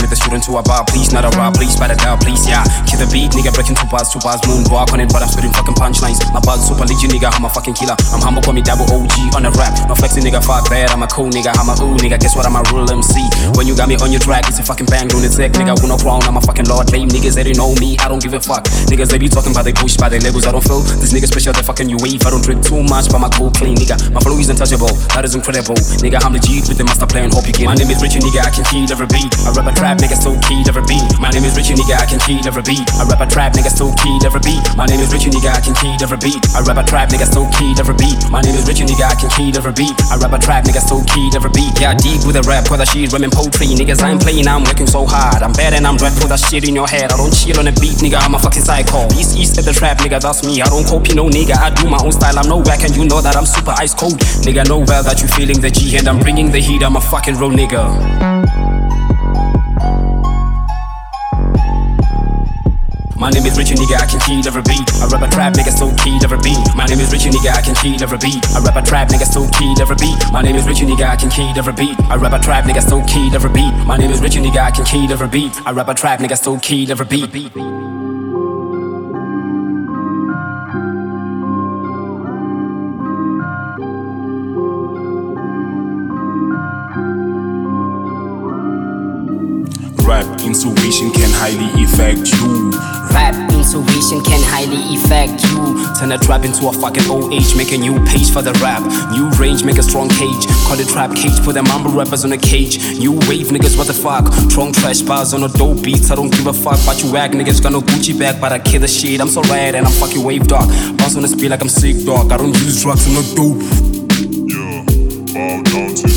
with the student to a bar, please. Not a rap, please, by the girl, please, yeah. Kill the beat, nigga, breaking two bars, moonwalk on it, but I'm spitting fucking punchlines. My buzz super legit, nigga, I'm a fucking killer. I'm humble, call me double OG on the rap. No flexing, nigga, fuck that, I'm a cool nigga, I'm a ooh, nigga, guess what, I'm a real MC. When you got me on your track, it's a fucking bang, doing it sick, nigga, with no crown, I'm a fucking lord. Lame niggas, they know me, I don't give a fuck. Niggas, they be talking about they push, by their labels, I don't feel. This nigga special, they fucking you wave, I don't drink too much, but my cool clean, nigga. My flow is untouchable, that is incredible. Nigga, I'm legit with the master plan, hope you get. My name is Richie, nigga, I can kill every beat. I rap a trap, nigga, so kill every beat. My name is Richie, nigga, I can kill every beat. I rap a trap, nigga, so kill every beat. My name is Richie, nigga, I can kill every beat. I rap a trap, nigga, so kill every beat. My name is Richie, nigga, I can kill every beat. I rap a trap, nigga, so kill every beat. Yeah, deep with the rap, for the shit, rhyming poetry. Niggas, I ain't playing, I'm working so hard. I'm bad and I'm rap for that shit in your head. I don't chill on the beat, nigga, I'm a fucking psycho. East at the trap, nigga, that's me. I don't copy no nigga, I do my own style. I'm no whack and you know that I'm super ice cold. Nigga, know well that you feeling the G and I'm bringing the heat. I'm a fucking real nigga. My name is Richie, nigga, I can kill every beat. I rap a trap, nigga, so kill every beat. My name is Richie, nigga, I can kill every beat. I rap a trap, nigga, so kill every beat. My name is Richie, nigga, I can kill every beat. I rap a trap, nigga, so kill every beat. My name is Richie, nigga, I can kill every beat. I rap a trap, nigga, so kill every beat. Rap intuition can highly affect you. Rap intuition can highly affect you. Turn a trap into a fucking OH, make a new page for the rap. New range, make a strong cage. Call it trap cage, put them mumble rappers on a cage. New wave niggas, what the fuck? Strong trash bars on a dope beats, I don't give a fuck. But you wag niggas got no Gucci bag, but I kill the shit. I'm so rad and I'm fucking wave dog. Bounce on the speed like I'm sick dog. I don't use drugs and no dope. Yeah, bow down to